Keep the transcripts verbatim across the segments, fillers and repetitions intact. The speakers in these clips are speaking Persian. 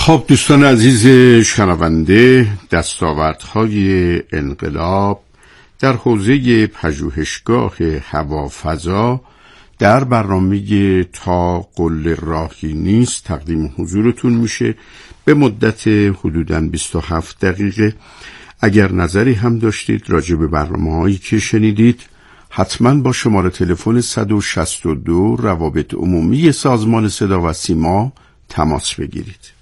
خب دوستان عزیز شنونده، دستاوردهای انقلاب در حوزه پژوهشگاه هوافضا در برنامه تا قله راهی نیست تقدیم حضورتون میشه به مدت حدوداً بیست و هفت دقیقه. اگر نظری هم داشتید راجع به برنامه‌هایی که شنیدید حتما با شماره تلفن صد و شصت و دو روابط عمومی سازمان صدا و سیما تماس بگیرید.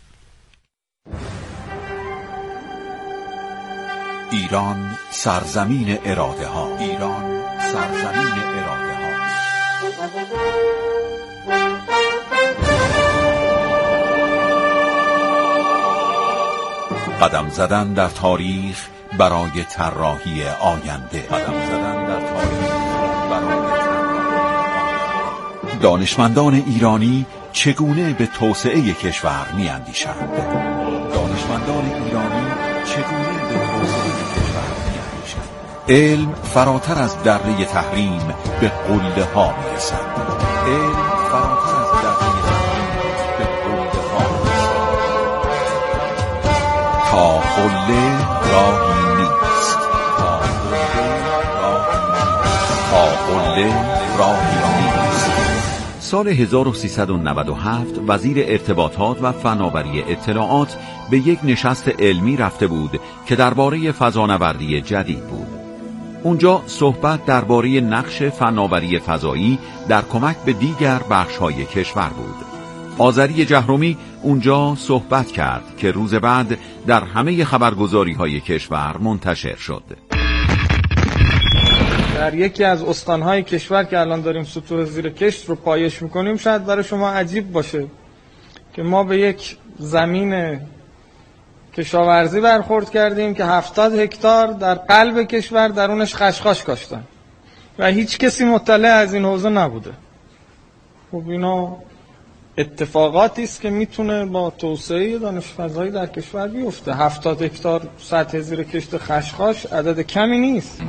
ایران سرزمین اراده ها، ایران سرزمین اراده ها. قدم زدن در تاریخ برای طراحی آینده، قدم زدن در تاریخ برای طراحی. دانشمندان ایرانی چگونه به توسعه کشور می‌اندیشند؟ دانشمندان ایرانی چگونه به توسعه کشور می‌اندیشند؟ علم فراتر از دره تحریم به قله ها می‌رسد. علم فراتر از دره تحریم به قله ها می‌رسد. تا قله راهی نیست. تا قله راهی نیست. تا قله راهی نیست. سال هزار و سیصد و نود و هفت وزیر ارتباطات و فناوری اطلاعات به یک نشست علمی رفته بود که درباره فضانوردی جدید بود. اونجا صحبت درباره نقش فناوری فضایی در کمک به دیگر بخش‌های کشور بود. آذری جهرمی اونجا صحبت کرد که روز بعد در همه خبرگزاری‌های کشور منتشر شد. در یکی از استانهای کشور که الان داریم سطوح زیر کشت رو پایش میکنیم، شاید برای شما عجیب باشه که ما به یک زمین کشاورزی برخورد کردیم که هفتاد هکتار در قلب کشور درونش خشخاش کاشتن و هیچ کسی مطلع از این حوزه نبوده. خب اینا اتفاقاتی است که میتونه با توسعه دانش فضایی در کشور بیفته. هفتاد هکتار سطح زیر کشت خشخاش عدد کمی نیست.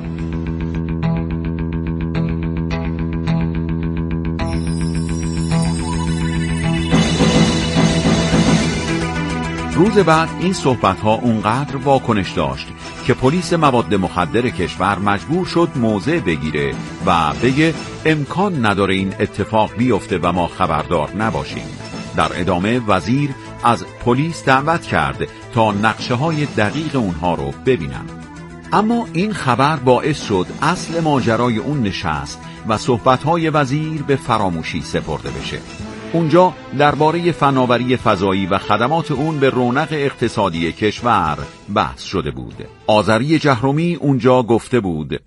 روز بعد این صحبت‌ها اونقدر واکنش داشت که پلیس مواد مخدر کشور مجبور شد موضع بگیره و بگه امکان نداره این اتفاق بیفته و ما خبردار نباشیم. در ادامه وزیر از پلیس دعوت کرد تا نقشه‌های دقیق اونها رو ببینن. اما این خبر باعث شد اصل ماجرای اون نشست و صحبت‌های وزیر به فراموشی سپرده بشه. اونجا درباره فناوری فضایی و خدمات اون به رونق اقتصادی کشور بحث شده بود. آذری جهرمی اونجا گفته بود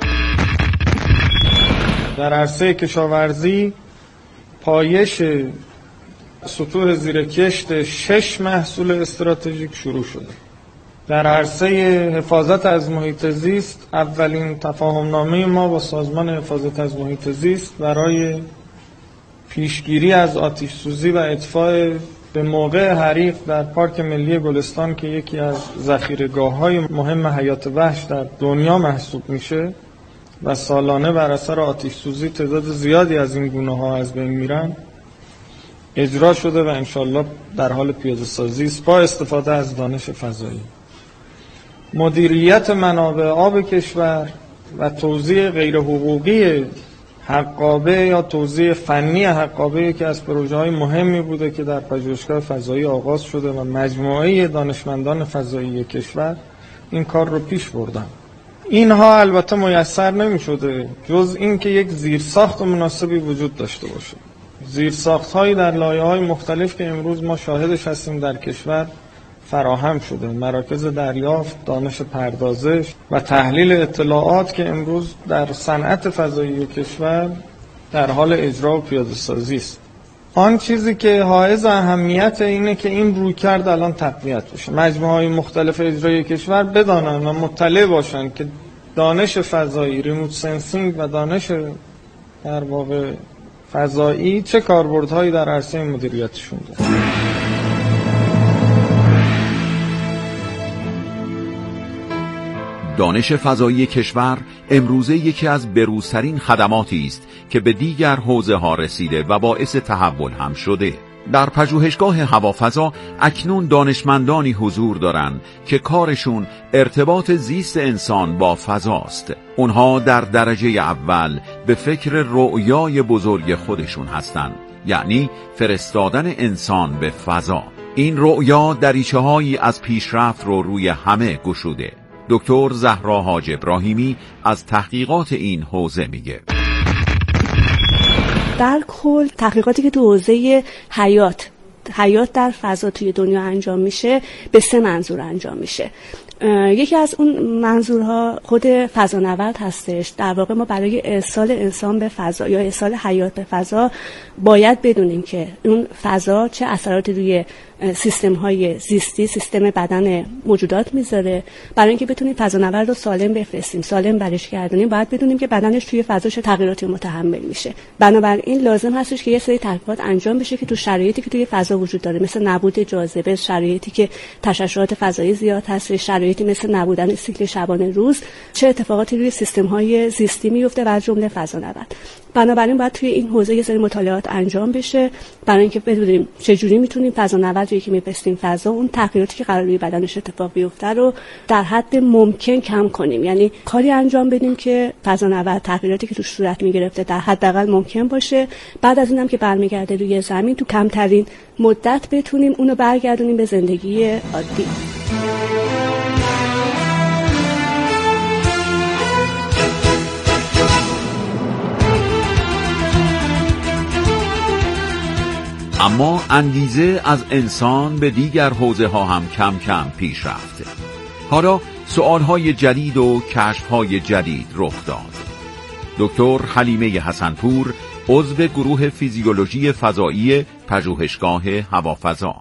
در عرصه کشاورزی پایش سطوح زیر کشت شش محصول استراتژیک شروع شده. در عرصه حفاظت از محیط زیست اولین تفاهمنامه ما با سازمان حفاظت از محیط زیست برای پیشگیری از آتش سوزی و اطفاء به موقع حریق در پارک ملی گلستان که یکی از ذخیره‌گاه‌های مهم حیات وحش در دنیا محسوب میشه و سالانه بر اثر آتش سوزی تعداد زیادی از این گونه‌ها از بین میرن، اجرا شده و انشالله در حال پیاده سازی است با استفاده از دانش فضایی. مدیریت منابع آب کشور و توزیع غیر حقوقی حقابه یا توزیع فنی حقابه که از پروژه‌های مهمی بوده که در پژوهشگاه فضایی آغاز شده و مجموعه دانشمندان فضایی کشور این کار رو پیش بردن. اینها البته میسر نمی شده جز این که یک زیرساخت مناسبی وجود داشته باشه. زیرساخت‌هایی در لایه‌های مختلف که امروز ما شاهدش هستیم در کشور فراهم شده. مراکز دریافت، دانش پردازش و تحلیل اطلاعات که امروز در صنعت فضایی کشور در حال اجرا و پیاده سازی است. آن چیزی که حائز اهمیت اینه که این رویکرد الان تقویت بشه. مجموعه‌های مختلف اجرایی کشور بدانن و مطلع باشن که دانش فضایی، ریموت سنسینگ و دانش در واقع فضایی چه کاربردهایی در عرصه مدیریتشون داره. دانش فضایی کشور امروزه یکی از بروزترین خدماتی است که به دیگر حوزه ها رسیده و باعث تحول هم شده. در پژوهشگاه هوافضا اکنون دانشمندانی حضور دارند که کارشون ارتباط زیست انسان با فضاست. اونها در درجه اول به فکر رؤیای بزرگ خودشون هستند، یعنی فرستادن انسان به فضا. این رؤیا دریچه‌هایی از پیشرفت رو روی همه گشوده. دکتر زهرا حاج ابراهیمی از تحقیقات این حوزه میگه. در کل تحقیقاتی که تو حوزه حیات حیات در فضا توی دنیا انجام میشه به سه منظور انجام میشه. یکی از اون منظورها خود فضانورد هستش. در واقع ما برای ارسال انسان به فضا یا ارسال حیات به فضا باید بدونیم که اون فضا چه اثراتی روی سیستم های زیستی، سیستم بدن موجودات میذاره. برای اینکه بتونیم فضانورد رو سالم بفرستیم، سالم برش گردونیم، باید بدونیم که بدنش توی فضا چه تغییراتی متحمل میشه. بنابراین لازم هستش که یه سری تحقیقات انجام بشه که تو شرایطی که توی فضا وجود داره، مثل نبود جاذبه، شرایطی که تشعشعات فضایی زیاد هست، شرایطی مثل نبودن سیکل شبانه روز، چه اتفاقاتی روی سیستم های زیستی میفته و از جمله فضانورد. بنابراین باید توی این حوزه یه سری مطالعات انجام بشه برای اینکه بدونیم چجوری میتونیم فضانوردی که میفرستیم فضا اون تغییراتی که قرار روی بدنش اتفاق بیفته رو در حد ممکن کم کنیم. یعنی کاری انجام بدیم که فضانورد تغییراتی که توش صورت میگرفته در حداقل ممکن باشه. بعد از اینم که برمیگرده روی زمین تو کمترین مدت بتونیم اونو برگردونیم به زندگی عادی. اما انگیزه از انسان به دیگر حوزه ها هم کم کم پیش رفته. حالا سوال های جدید و کشف های جدید رخ داد. دکتر حلیمه حسنپور، عضو گروه فیزیولوژی فضایی پژوهشگاه هوافضا.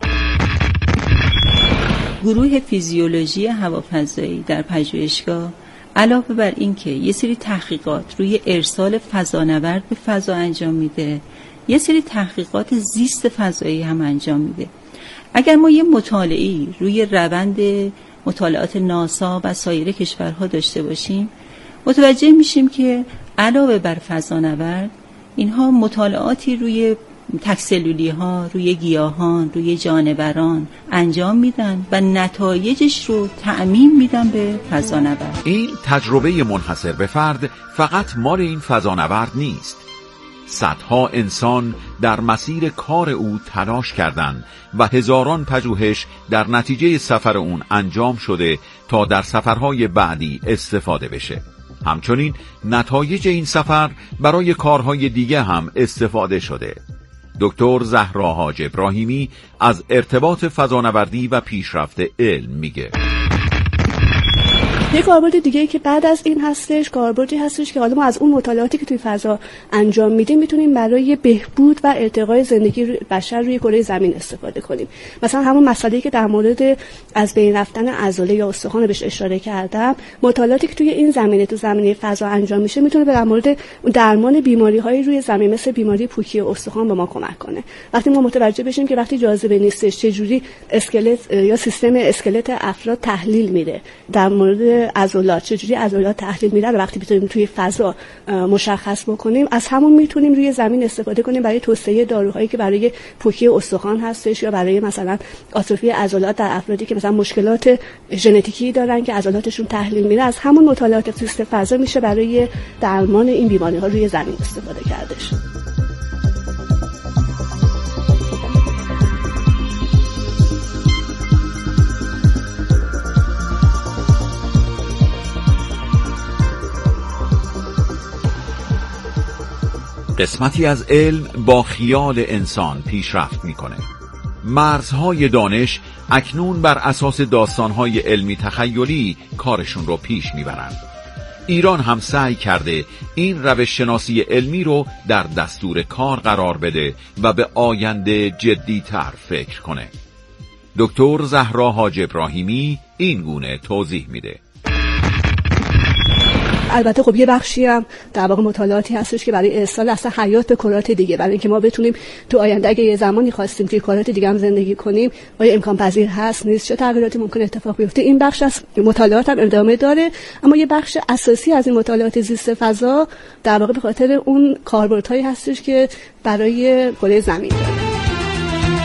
گروه فیزیولوژی هوافضایی در پژوهشگاه علاوه بر این که یه سری تحقیقات روی ارسال فضانورد به فضا انجام میده، یه سری تحقیقات زیست فضایی هم انجام میده. اگر ما یه مطالعه‌ای روی روند مطالعات ناسا و سایر کشورها داشته باشیم، متوجه میشیم که علاوه بر فضانورد، اینها مطالعاتی روی تک‌سلولی ها، روی گیاهان، روی جانوران انجام میدن و نتایجش رو تعمیم میدن به فضانورد. این تجربه منحصر به فرد فقط مال این فضانورد نیست. صدها انسان در مسیر کار او تلاش کردند و هزاران پژوهش در نتیجه سفر اون انجام شده تا در سفرهای بعدی استفاده بشه. همچنین نتایج این سفر برای کارهای دیگه هم استفاده شده. دکتر زهرا حاج ابراهیمی از ارتباط فضانوردی و پیشرفت علم میگه. یک کاربرد دیگه که بعد از این هستش، کاربردی هستش که حالا ما از اون مطالعاتی که توی فضا انجام میدیم میتونیم برای بهبود و ارتقای زندگی بشر روی کره زمین استفاده کنیم. مثلا همون مسئله‌ای که در مورد از بین رفتن عضله یا استخوان بهش اشاره کردم، مطالعاتی که توی این زمینه تو زمینه فضا انجام میشه میتونه در مورد درمان بیماری‌های روی زمین مثل بیماری پوکی استخوان به ما کمک کنه. وقتی ما متوجه بشیم که وقتی جاذبه نیستش چه جوری اسکلت یا سیستم اسکلت افراد تحلیل میره، در مورد عضلات چجوری عضلات تحلیل میره رو وقتی بتونیم توی فضا مشخص بکنیم، از همون میتونیم روی زمین استفاده کنیم برای توسعه داروهایی که برای پوکی استخوان هستش یا برای مثلا آتروفی عضلات در افرادی که مثلا مشکلات ژنتیکی دارن که عضلاتشون تحلیل میره. از همون مطالعات زیست فضا میشه برای درمان این بیماری‌ها روی زمین استفاده کردش. قسمتی از علم با خیال انسان پیشرفت میکنه. مرزهای دانش اکنون بر اساس داستانهای علمی تخیلی کارشون رو پیش میبرن. ایران هم سعی کرده این روش شناسی علمی رو در دستور کار قرار بده و به آینده جدی‌تر فکر کنه. دکتر زهرا حاج ابراهیمی این گونه توضیح میده. البته خب یه بخشی هم در واقع مطالعاتی هستش که برای ارسال اصلا حیات به کرات دیگه، برای اینکه ما بتونیم تو آینده اگه یه زمانی خواستیم توی کرات دیگه هم زندگی کنیم آیا امکان پذیر هست نیست، چه تغییراتی ممکنه اتفاق بیفته. این بخش از مطالعات هم ادامه داره، اما یه بخش اساسی از این مطالعات زیست فضا در واقع به خاطر اون کاربردهایی هستش که برای کره زمین داره.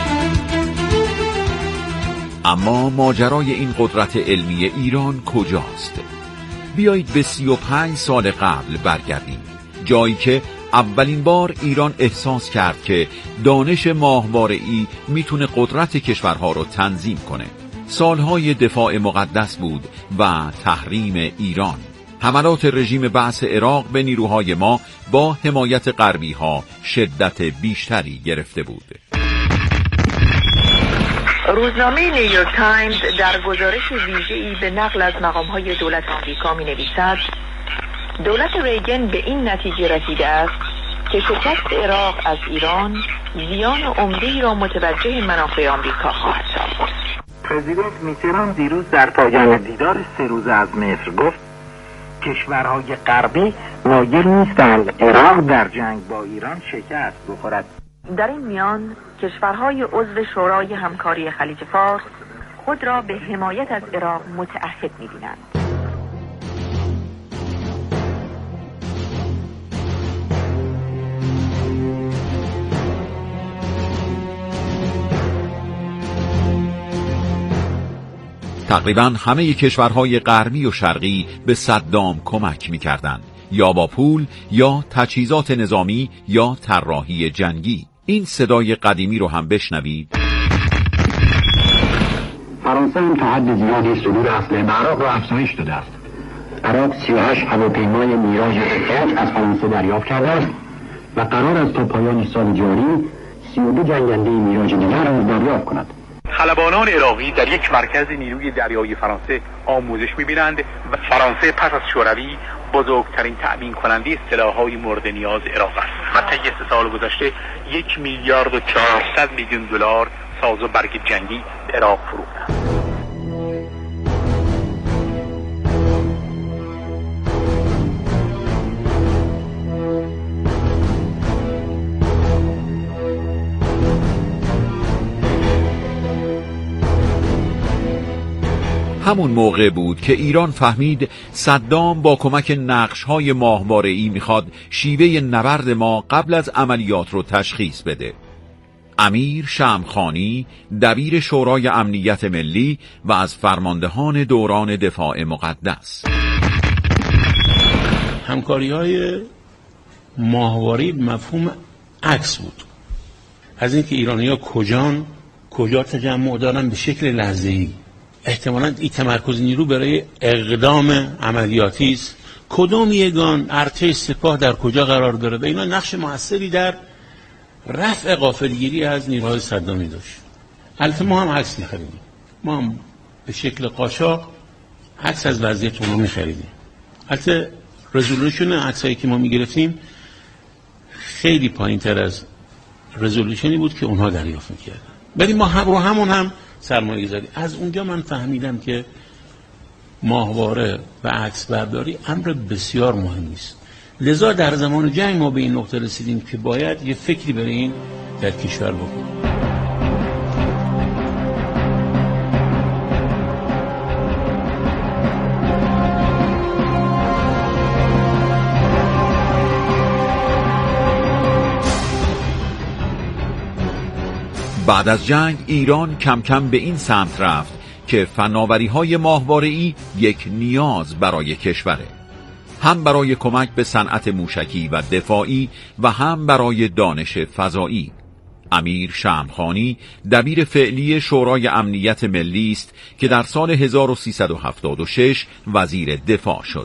اما ماجرای این قدرت علمی ایران کجاست؟ بیایید به سی و پنج سال قبل برگردیم، جایی که اولین بار ایران احساس کرد که دانش ماهواره‌ای میتونه قدرت کشورها رو تنظیم کنه. سالهای دفاع مقدس بود و تحریم ایران. حملات رژیم بعث عراق به نیروهای ما با حمایت غربی ها شدت بیشتری گرفته بود. روزنامه نیویورک تایمز در گزارش ویژه‌ای به نقل از مقام‌های دولت آمریکا می‌نویسد دولت ریگن به این نتیجه رسیده است که شکست عراق از ایران زیان عمده‌ای را متوجه منافع آمریکا خواهد ساخت. پرزیدنت میتران دیروز در پایان دیدار سه روزه از مصر گفت کشورهای غربی مایل نیستند عراق در جنگ با ایران شکست بخورد. در این میان کشورهای عضو شورای همکاری خلیج فارس خود را به حمایت از عراق متعهد می‌بینند. تقریباً همه کشورهای غربی و شرقی به صدام کمک می‌کردند، یا با پول یا تجهیزات نظامی یا طراحی جنگی. این صدای قدیمی رو هم بشنوید. فرانسه هم تا حد زیادی صدور اسلحه به عراق را افزایش داده است. عراق سی و هشت هواپیمای میراژ یک از فرانسه دریافت کرده است و قرار است تا پایان سال جاری سی و دو جنگنده میراژ دیگر را دریافت کند. خلبانان عراقی در یک مرکز نیروی دریایی فرانسه آموزش می‌بینند و فرانسه پس از شوروی بزرگترین تأمین کننده سلاح‌های مورد نیاز عراق است. و طی سه سال گذشته یک میلیارد و چهارصد میلیون دلار ساز و برگ جنگی به عراق فروخته. همون موقع بود که ایران فهمید صدام با کمک نقش‌های ماهواره‌ای میخواد شیوه نبرد ما قبل از عملیات رو تشخیص بده. امیر شمخانی دبیر شورای امنیت ملی و از فرماندهان دوران دفاع مقدس. همکاری‌های ماهواره‌ای مفهوم عکس بود از اینکه ایرانی‌ها کجان کجا تجمع دارن به شکل لحظه‌ای. احتمالاً این تمرکز نیرو برای اقدام عملیاتی است. کدوم یگان ارتش سپاه در کجا قرار داره و اینا نقش موثری در رفع غافلگیری از نیروهای صدامی داشت. البته ما هم عکس می‌خریدیم. ما هم به شکل قاچاق عکس از وضعیت اون رو می‌خریدیم. البته رزولوشن عکسایی که ما می‌گرفتیم خیلی پایین‌تر از رزولوشنی بود که اونها دریافت می‌کردن. ولی ما هم رو همون هم سرمایه گذاری. از اونجا من فهمیدم که ماهواره و عکس برداری امر بسیار مهمی است. لذا در زمان جنگ ما به این نقطه رسیدیم که باید یه فکری برای این در کشور بکنیم. بعد از جنگ ایران کم کم به این سمت رفت که فناوری‌های ماهواره‌ای یک نیاز برای کشوره، هم برای کمک به صنعت موشکی و دفاعی و هم برای دانش فضایی. امیر شمخانی دبیر فعلی شورای امنیت ملی است که در سال هزار و سیصد و هفتاد و شش وزیر دفاع شد.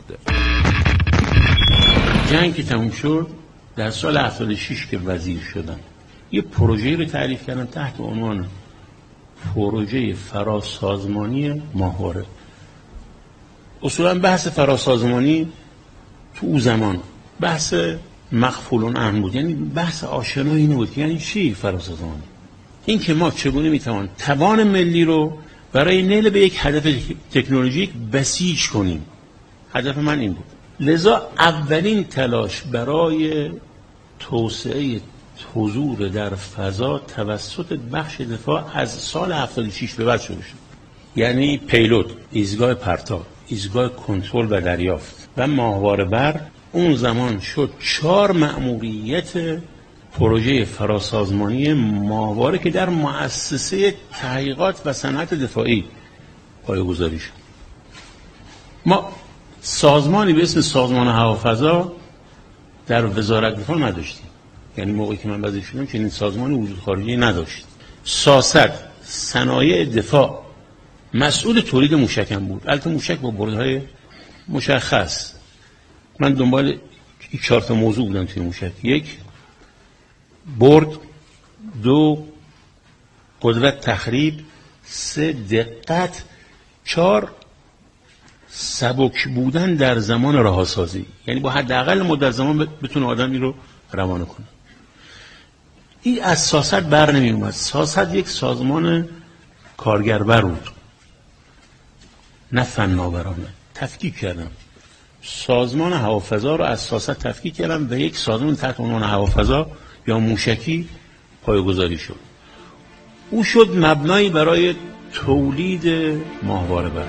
جنگ که تموم شد در سال هفتاد و شش که وزیر شدم یه پروژه رو تعریف کردم تحت عنوان پروژه فراسازمانی ماهواره. اصولا بحث فراسازمانی تو اون زمان بحث مغفولون عنه بود، یعنی بحث آشنایی اینه بود. یعنی چی فراسازمانی؟ این که ما چگونه میتوان توان ملی رو برای نیل به یک هدف تکنولوژیک بسیج کنیم. هدف من این بود. لذا اولین تلاش برای توسعه حضور در فضا توسط بخش دفاع از سال هفتاد و شش به بعد شروع شد. یعنی پیلوت، ایستگاه پرتاب، ایستگاه کنترل و دریافت و ماهواره بر اون زمان شد چهار مأموریت پروژه فراسازمانی ماهواره که در مؤسسه تحقیقات و صنعت دفاعی پایه‌گذاری شد. ما سازمانی به اسم سازمان هوافضا در وزارت دفاع نداشتیم، یعنی موقعی که من وزیر شدم چنین سازمانی وجود خارجی نداشت. ساست صنایع دفاع مسئول تولید موشکم بود، البته موشک با بردهای مشخص. من دنبال چهار تا موضوع بودم توی موشک: یک، برد; دو، قدرت تخریب; سه، دقت; چهار، سبک بودن در زمان رهاسازی، یعنی با حداقل مدت زمان بتونه آدم این رو روانه کنه. این از ساست بر نمی اومد. ساست یک سازمان کارگربر بود، نه فناورانه. تفکیک کردم سازمان هوافضا رو از ساست تفکیک کردم و یک سازمان تحت عنوان هوافضا یا موشکی پایه‌گذاری شد. او شد مبنایی برای تولید ماهواره بر.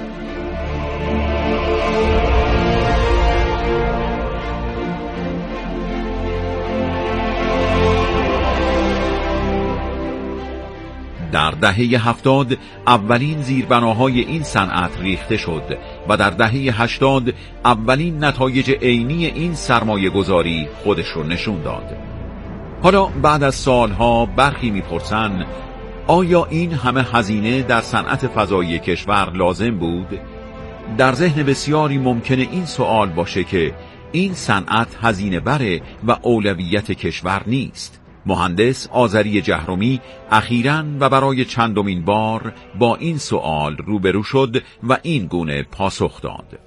در دهه هفتاد اولین زیربناهای این صنعت ریخته شد و در دهه هشتاد اولین نتایج عینی این سرمایه گذاری خودش رو نشون داد. حالا بعد از سالها برخی میپرسن آیا این همه هزینه در صنعت فضایی کشور لازم بود؟ در ذهن بسیاری ممکنه این سوال باشه که این صنعت هزینه بره و اولویت کشور نیست. مهندس آذری جهرمی اخیراً و برای چندمین بار با این سوال روبرو شد و این گونه پاسخ داد: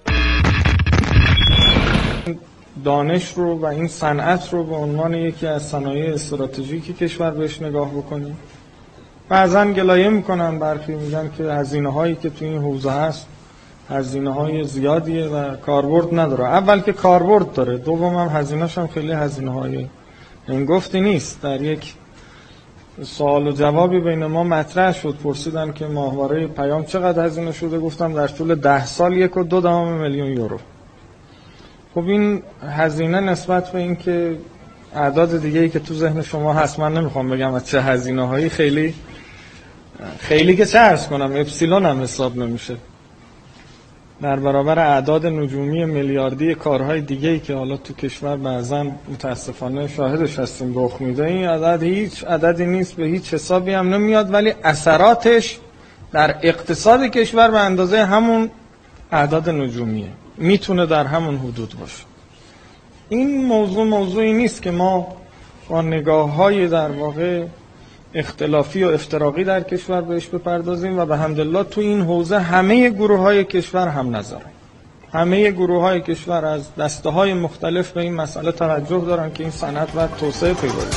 دانش رو و این صنعت رو به عنوان یکی از صنایع استراتژیکی کشور بهش نگاه بکنیم. بعضا گلایه میکنن، برخی میگن که هزینه هایی که تو این حوزه هست هزینه های زیادیه و کاربرد نداره. اول که کاربرد داره، دوم هم هزینه‌ش هم خیلی هزینه های این گفتی نیست. در یک سوال و جوابی بین ما مطرح شد، پرسیدن که ماهواره پیام چقدر هزینه شده، گفتم در طول ده سال یک و دو دهم میلیون یورو. خب این هزینه نسبت به این که اعداد دیگه‌ای که تو ذهن شما هست، من نمیخوام بگم از چه هزینه هایی، خیلی خیلی که چه عرض کنم اپسیلون هم حساب نمیشه در برابر اعداد نجومی میلیاردی کارهای دیگه‌ای که حالا تو کشور بعضا متاسفانه شاهدش هستیم رخ میده. این عدد هیچ عددی نیست، به هیچ حسابی هم نمیاد، ولی اثراتش در اقتصاد کشور به اندازه همون اعداد نجومیه، میتونه در همون حدود باشه. این موضوع موضوعی نیست که ما با نگاه‌های در واقع اختلافی و افتراقی در کشور بهش بپردازیم و به حمدالله تو این حوزه همه گروه‌های کشور هم نظرن. همه گروه‌های کشور از دسته‌های مختلف به این مسئله توجه دارن که این صنعت باید توسعه پیدا کنه.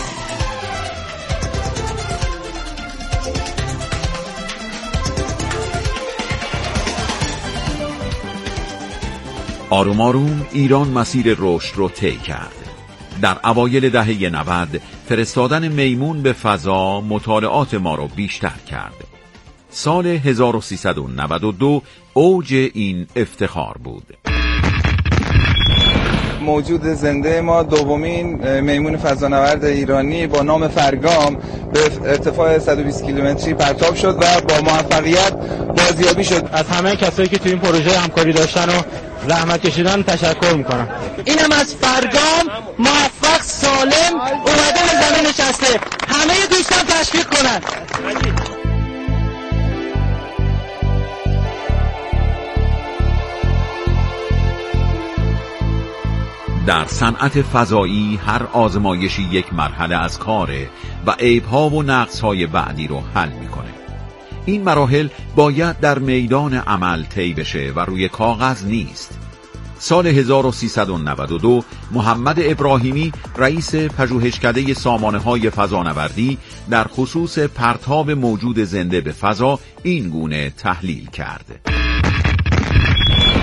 آروم آروم ایران مسیر رشد رو طی کرد. در اوایل دهه نود فرستادن میمون به فضا مطالعات ما رو بیشتر کرد. سال هزار و سیصد و نود و دو اوج این افتخار بود. موجود زنده ما دومین میمون فضانورد ایرانی با نام فرگام به ارتفاع صد و بیست کیلومتری پرتاب شد و با موفقیت بازیابی شد. از همه کسایی که تو این پروژه همکاری داشتن و زحمت کشیدن تشکر میکنم. اینم از فرگام موفق سالم اومده به زمین نشسته. همه دوستان تشویق کنن. در صنعت فضایی هر آزمایشی یک مرحله از کاره و عیب‌ها و نقص‌های بعدی رو حل میکنه. این مراحل باید در میدان عمل طی بشه و روی کاغذ نیست. سال هزار و سیصد و نود و دو محمد ابراهیمی رئیس پژوهشکده سامانه‌های فضانوردی در خصوص پرتاب موجود زنده به فضا این گونه تحلیل کرد: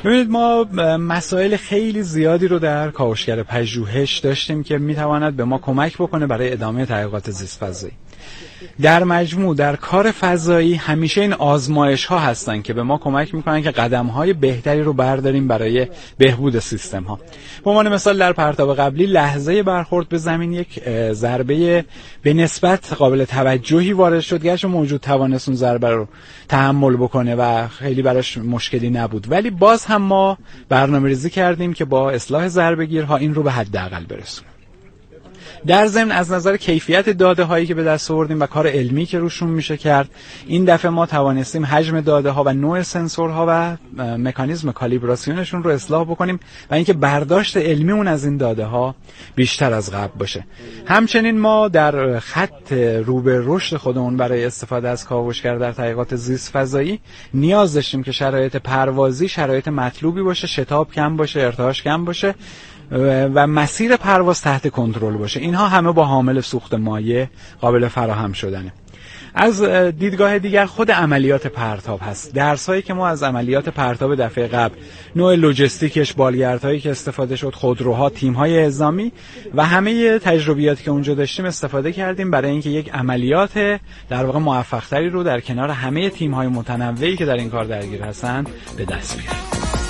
ببینید ما مسائل خیلی زیادی رو در کاوشگر پژوهش داشتیم که میتواند به ما کمک بکنه برای ادامه تحقیقات زیست فضایی. در مجموع در کار فضایی همیشه این آزمایش ها هستن که به ما کمک میکنن که قدم های بهتری رو برداریم برای بهبود سیستم ها. به عنوان مثال در پرتاب قبلی لحظه برخورد به زمین یک ضربه به نسبت قابل توجهی وارد شد، گرچه موجود توانست اون ضربه رو تحمل بکنه و خیلی براش مشکلی نبود، ولی باز هم ما برنامه‌ریزی کردیم که با اصلاح ضربه‌گیرها این رو به حداقل برسونیم. در ضمن از نظر کیفیت داده هایی که به دست آوردیم و کار علمی که روشون میشه کرد، این دفعه ما توانستیم حجم داده ها و نوع سنسورها و مکانیزم کالیبراسیونشون رو اصلاح بکنیم و اینکه برداشت علمیمون از این داده ها بیشتر از قبل باشه. همچنین ما در خط رو به رشد خودمون برای استفاده از کاوشگر در تحقیقات زیست فضایی نیاز داشتیم که شرایط پروازی شرایط مطلوبی باشه، شتاب کم باشه، ارتعاش کم باشه و مسیر پرواز تحت کنترل باشه. اینها همه با حامل سوخت مایع قابل فراهم شدنه. از دیدگاه دیگر خود عملیات پرتاب هست. درسایی که ما از عملیات پرتاب دفعه قبل، نوع لوجستیکش، بالگردهایی که استفاده شد، خودروها، تیم‌های اعزامی و همه تجربیاتی که اونجا داشتیم استفاده کردیم برای اینکه یک عملیات در واقع موفق‌تری رو در کنار همه تیم‌های متنوعی که در این کار درگیر هستن به دست بیاریم.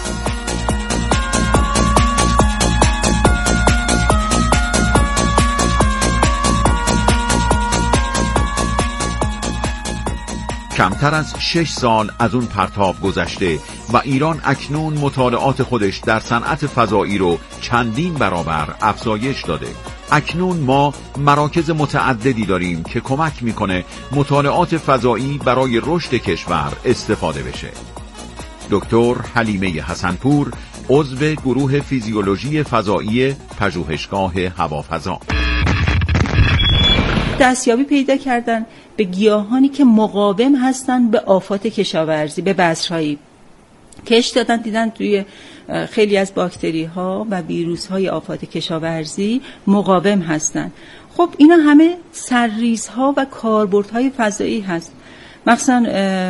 کمتر از شش سال از اون پرتاب گذشته و ایران اکنون مطالعات خودش در صنعت فضایی رو چندین برابر افزایش داده. اکنون ما مراکز متعددی داریم که کمک میکنه مطالعات فضایی برای رشد کشور استفاده بشه. دکتر حلیمه حسنپور، عضو گروه فیزیولوژی فضایی پژوهشگاه هوافضا. دستیابی پیدا کردن به گیاهانی که مقاوم هستن به آفات کشاورزی، به بذرهایی. کش دادن دیدن توی خیلی از باکتری ها و ویروس های آفات کشاورزی مقاوم هستن. خب اینا همه سرریزها و کاربردهای فضایی هست. مثلا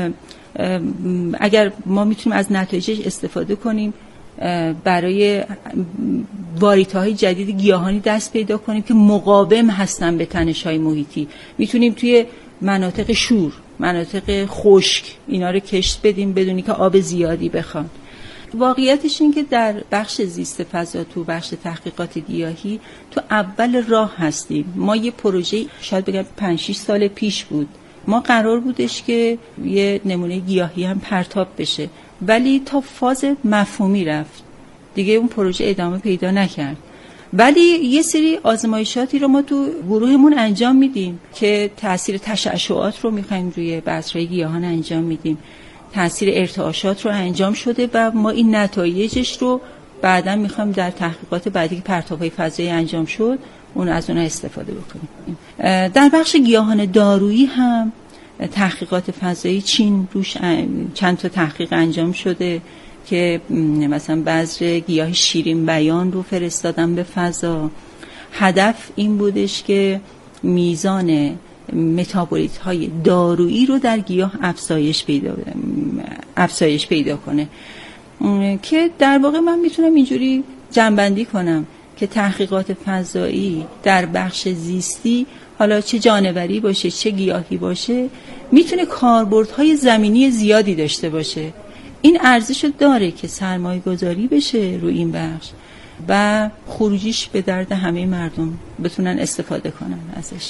اگر ما میتونیم از نتایجش استفاده کنیم برای واریته‌های جدید گیاهانی دست پیدا کنیم که مقاوم هستن به تنش‌های محیطی. میتونیم توی مناطق شور، مناطق خشک اینا رو کشت بدیم بدونی که آب زیادی بخوان. واقعیتش این که در بخش زیست فضا، تو بخش تحقیقات گیاهی تو اول راه هستیم. ما یه پروژه شاید بگم پنج شش سال پیش بود، ما قرار بودش که یه نمونه گیاهی هم پرتاب بشه، ولی تا فاز مفهومی رفت دیگه اون پروژه ادامه پیدا نکرد. ولی یه سری آزمایشاتی رو ما تو گروهمون انجام میدیم که تأثیر تشعشعات رو میخوایم روی بذرهای گیاهان انجام میدیم، تأثیر ارتعاشات رو انجام شده و ما این نتایجش رو بعداً میخوایم در تحقیقات بعدی که پرتاب‌های فضایی انجام شد اون از اونها استفاده بکنیم. در بخش گیاهان دارویی هم تحقیقات فضایی چین روش چند تا تحقیق انجام شده که مثلا بذر گیاه شیرین بیان رو فرستادن به فضا. هدف این بودش که میزان متابولیت های دارویی رو در گیاه افزایش پیدا افزایش پیدا کنه، که در واقع من میتونم اینجوری جمع‌بندی کنم که تحقیقات فضایی در بخش زیستی، حالا چه جانوری باشه چه گیاهی باشه، میتونه کاربردهای زمینی زیادی داشته باشه. این ارزشو داره که سرمایه گذاری بشه روی این بخش و خروجیش به درد همه مردم بتونن استفاده کنن ازش.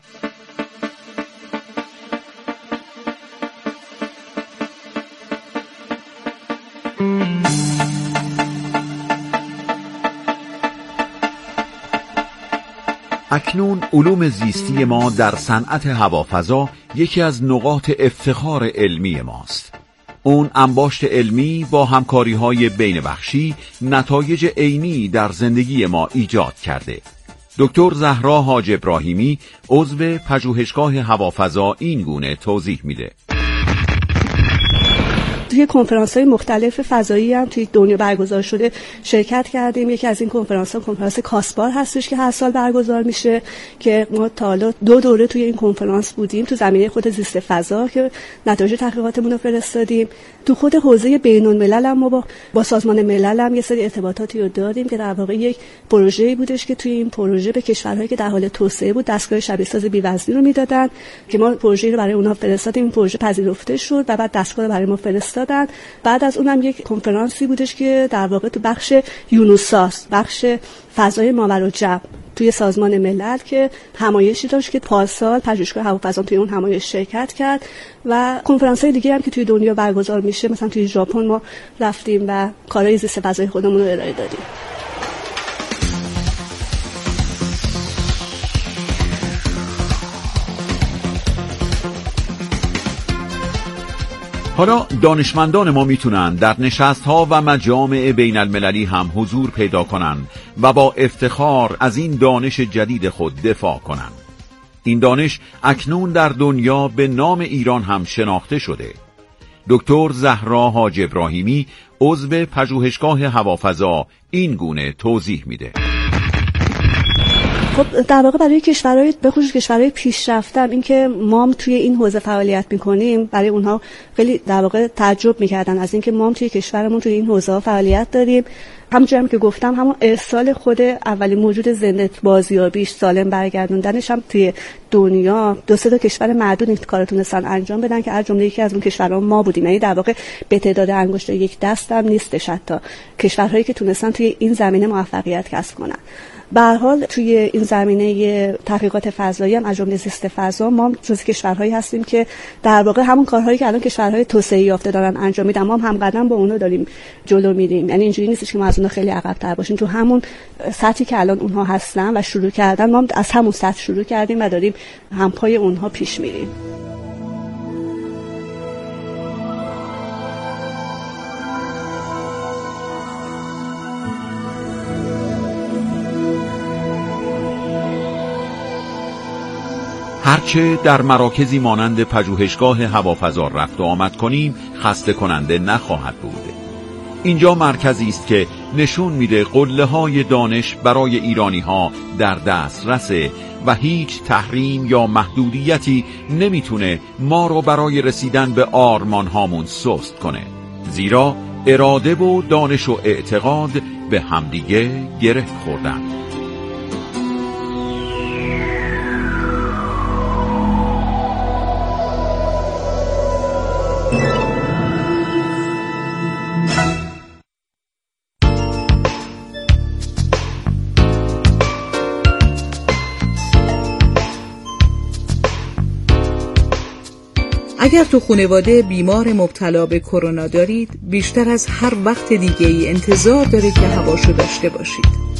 اکنون علوم زیستی ما در صنعت هوافضا یکی از نقاط افتخار علمی ماست. اون انباشت علمی با همکاری‌های بین بخشی نتایج عینی در زندگی ما ایجاد کرده. دکتر زهرا حاج ابراهیمی، عضو پژوهشگاه هوافضا، این گونه توضیح میده. توی کنفرانس‌های مختلف فضایی هم توی دنیا برگزار شده شرکت کردیم. یکی از این کنفرانس‌ها کنفرانس کاسبار هستش که هر سال برگزار میشه که ما تا حالا دو دوره توی این کنفرانس بودیم تو زمینه خود زیست فضا که نتایج تحقیقاتمون رو فرستادیم. تو خود حوزه بین‌الملل هم ما با, با سازمان ملل هم یه سری ارتباطاتی رو داریم که در واقع یک پروژه‌ای بودش که توی این پروژه به کشورهایی که در حال توسعه بود دستگاه شبیه ساز بی‌وزنی رو میدادن که ما پروژه‌ای رو برای اونها فرستادیم. این پروژه پذیرفته شد و بعد دستگاه رو برای ما فرستادن. بعد از اونم یک کنفرانسی بودش که در واقع تو بخش یونوساس، بخش فضای ماوراءالجبر توی سازمان ملل که همایشی داشت که پارسال پژوهشگاه هوافضا توی اون همایش شرکت کرد و کنفرانس‌های دیگه هم که توی دنیا برگزار میشه، مثلا توی ژاپن ما رفتیم و کارهای زیست فضای خودمون رو ارائه دادیم. حالا دانشمندان ما میتونن در نشست‌ها و مجامع بین المللی هم حضور پیدا کنن و با افتخار از این دانش جدید خود دفاع کنن. این دانش اکنون در دنیا به نام ایران هم شناخته شده. دکتر زهرا حاج ابراهیمی عضو پژوهشگاه هوافضا این گونه توضیح میده. خب در واقع برای کشورهای به خصوص کشورهای پیشرفته اینکه ما توی این حوزه فعالیت میکنیم برای اونها خیلی در واقع تعجب میکردن از اینکه ما توی کشورمون توی این حوزه فعالیت داریم. همونجوری هم که گفتم همون ارسال خود اولین موجود زنده بازیابیش سالم برگردوندنش هم توی دنیا دو سه تا کشور معدود این کارو تونستن انجام بدن که از جمله یکی از اون کشورها ما بودیم. یعنی در واقع به تعداد انگشت یک دست هم نیستش حتی کشورهایی که تونستن توی این زمینه موفقیت کسب کنن. به هر حال توی این زمینه تحقیقات فضایی هم از جمله زیست فضا ما جزو کشورهایی هستیم که در واقع همون کارهایی که الان کشورهای توسعه یافته دارن انجام میدن ما هم همقدم با اونها داریم جلو میریم. یعنی اینجوری نیستش که ما از اونها خیلی عقب‌تر باشیم. تو همون سطحی که الان اونها هستن و شروع کردن ما از همون سطح شروع کردیم و داریم همپای اونها پیش میریم. هرچه در مراکزی مانند پژوهشگاه هوافضا رفت و آمد کنیم خسته کننده نخواهد بود. اینجا مرکزی است که نشون میده قله های دانش برای ایرانی ها در دسترس و هیچ تحریم یا محدودیتی نمیتونه ما رو برای رسیدن به آرمان هامون سست کنه، زیرا اراده و دانش و اعتقاد به همدیگه گره خوردن. اگر تو خانواده بیمار مبتلا به کرونا دارید، بیشتر از هر وقت دیگه ای انتظار دارید که هواشو داشته باشید.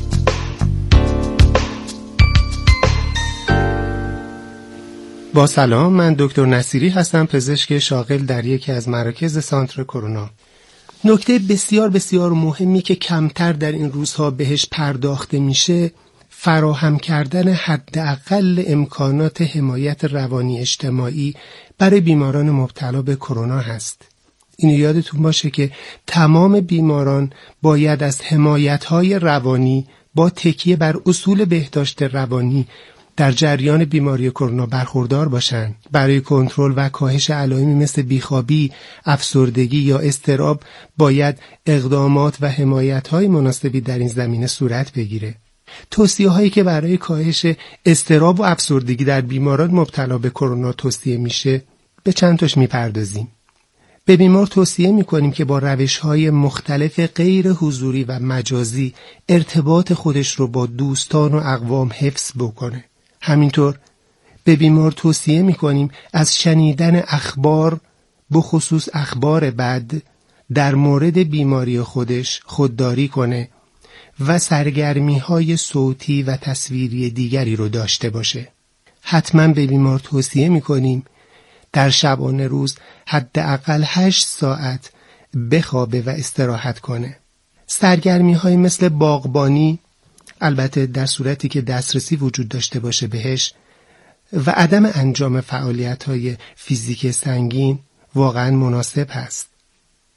با سلام، من دکتر نصیری هستم، پزشک شاغل در یکی از مراکز سانتر کرونا. نکته بسیار بسیار مهمی که کمتر در این روزها بهش پرداخته میشه فراهم کردن حداقل امکانات حمایت روانی اجتماعی برای بیماران مبتلا به کرونا هست. اینو یادتون باشه که تمام بیماران باید از حمایت‌های روانی با تکیه بر اصول بهداشت روانی در جریان بیماری کرونا برخوردار باشند. برای کنترل و کاهش علائمی مثل بیخوابی، افسردگی یا اضطراب باید اقدامات و حمایت‌های مناسبی در این زمینه صورت بگیره. توصیه هایی که برای کاهش اضطراب و افسردگی در بیماران مبتلا به کرونا توصیه میشه به چند تاش میپردازیم. به بیمار توصیه میکنیم که با روش های مختلف غیر حضوری و مجازی ارتباط خودش رو با دوستان و اقوام حفظ بکنه. همینطور به بیمار توصیه میکنیم از شنیدن اخبار، بخصوص اخبار بد، در مورد بیماری خودش خودداری کنه و سرگرمی های صوتی و تصویری دیگری رو داشته باشه. حتما به بیمار توصیه میکنیم در شبانه روز حداقل هشت ساعت بخوابه و استراحت کنه. سرگرمی های مثل باغبانی، البته در صورتی که دسترسی وجود داشته باشه بهش، و عدم انجام فعالیت های فیزیک سنگین واقعا مناسب هست.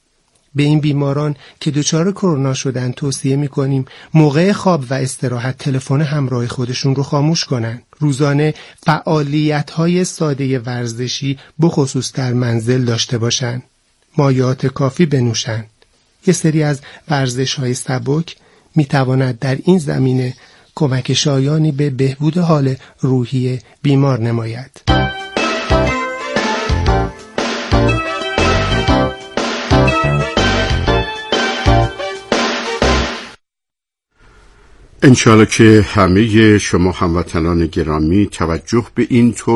به این بیماران که دچار کرونا شدن توصیه می‌کنیم موقع خواب و استراحت تلفن همراه خودشون رو خاموش کنن. روزانه فعالیت‌های ساده ورزشی بخصوص در منزل داشته باشن. مایعات کافی بنوشن. یه سری از ورزش‌های سبک می‌تواند در این زمینه کمک شایانی به بهبود حال روحی بیمار نماید. انشاءالله که همه شما هموطنان گرامی توجه به این